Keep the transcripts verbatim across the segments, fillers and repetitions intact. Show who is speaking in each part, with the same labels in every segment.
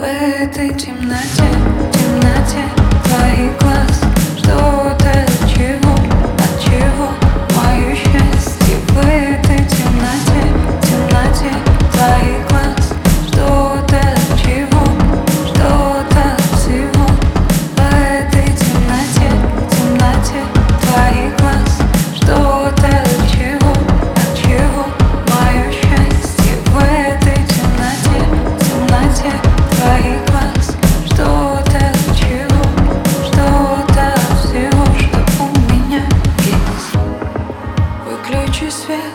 Speaker 1: В этой темноте, темноте твоих глаз что-то от чего, от чего мое счастье. В этой темноте, темноте твоих глаз что-то от чего, что-то от всего. В этой темноте, темноте твоих глаз что-то от чего, от чего мое счастье. В этой темноте, темноте твоих глаз что-то от чего, что-то от всего, что у меня есть. Выключи свет,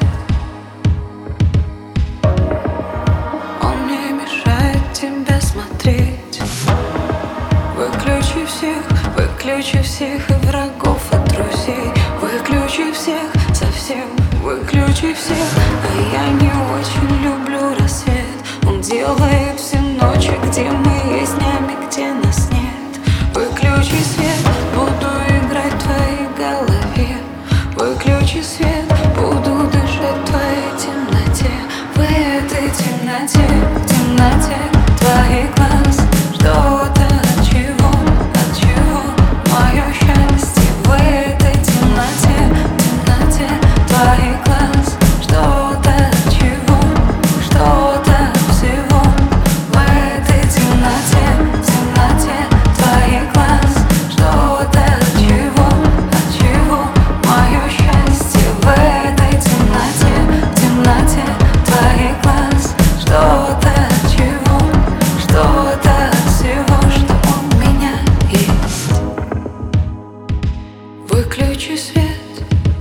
Speaker 1: он не мешает тебе смотреть. Выключи всех, выключи всех и врагов, и друзей. Выключи всех, совсем выключи всех. А я не очень люблю рассвет. Он делает все ночи, где мы есть днями, где нас нет. Выключи свет, буду играть в твоей голове. Выключи свет, буду дышать в твоей темноте. В этой темноте, темноте твоих глаз что-то от чего, от чего мое счастье. В этой темноте, темноте твоих глаз что-то от чего, что-то от всего. В этой темноте, темноте твоих глаз что-то от чего, от чего мое счастье. В этой темноте, темноте твоих глаз что-то от чего, что-то от всего, что у меня есть. Выключи свет,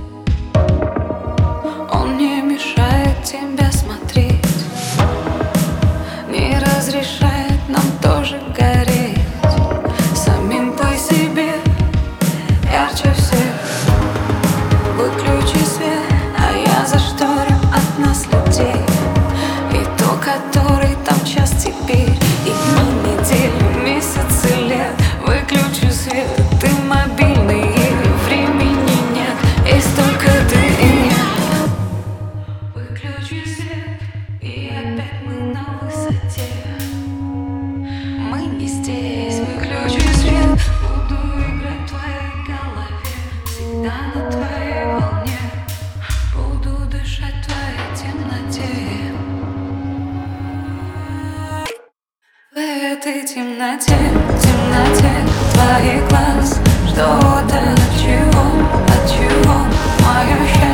Speaker 1: он не мешает тебе смотреть, не разрешает нам тоже гореть самим по себе, ярче всех. Выключи свет, а я зашторю от нас людей. И то, который там час теперь, и дни, недели, месяцы, лет. Выключи свет, ты мобильный, и времени нет, есть только ты и я. Выключи свет, и опять мы на высоте. Мы не здесь. Выключи свет, буду играть в твоей голове, всегда на твоей волне. Буду дышать в твоей темноте. В этой темноте, темноте твоих глаз что-то от чего, от чего мое счастье.